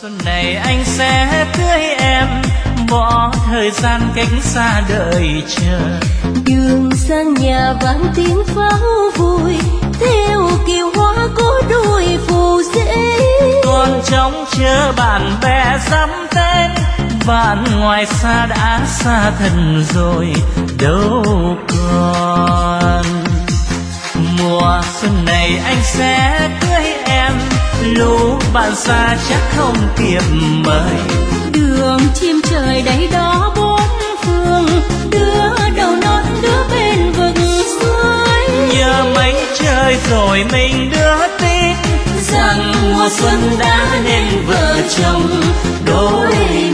xuân này anh sẽ cưới em, bỏ thời gian cách xa đợi chờ. Đường sang nhà vang tiếng pháo vui, theo kiều hoa có đôi phù dễ. Còn trông chờ bạn bè dăm tên, bạn ngoài xa đã xa thần rồi đâu còn. Mùa xuân này anh sẽ cưới em, lũ bạn xa chắc không kịp mời. Đường chim trời đầy đó bốn phương, đứa đầu non đứa bên vực suối. Nhớ mấy trời rồi mình đưa tin rằng mùa xuân đã nên vợ chồng đôi